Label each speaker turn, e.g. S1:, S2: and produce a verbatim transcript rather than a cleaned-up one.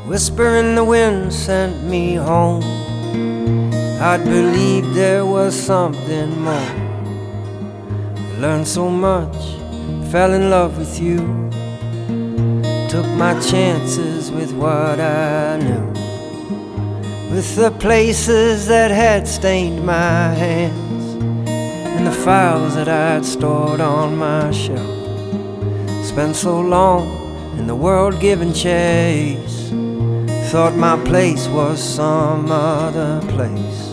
S1: whisper in the wind sent me home. I'd believed there was something more. I learned so much, fell in love with you. Took my chances with what I knew, with the places that had stained my hands and the files that I'd stored on my shelf. Spent so long in the world giving chase, thought my place was some other place.